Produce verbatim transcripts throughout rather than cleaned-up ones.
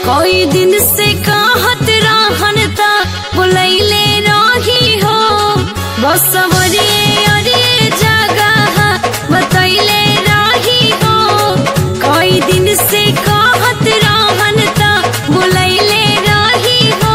कोई दिन से कहत रहन ता बुलैले रही हो बसवरे अरे जगह बतैले रही हो। कोई दिन से कहत रहन ता बुलैले रही हो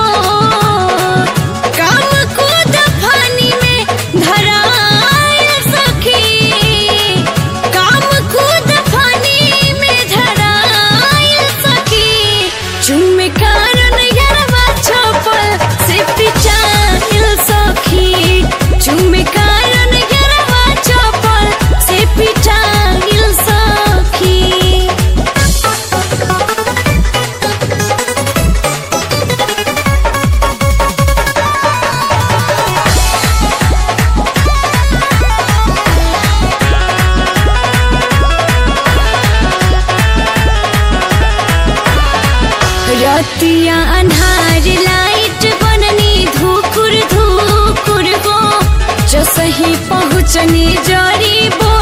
काम कूद पानी में धराए सखी काम कूद पानी में धराए सखी चुम्मे कारण यरवा चपल से पिचाइल सखी चुम्मे कारण यरवा चपल से पिचाइल सखी। रतिया अन्हार लाइट बननी धुकुर धुकुर हो जो सही पहुँचनी जरी बो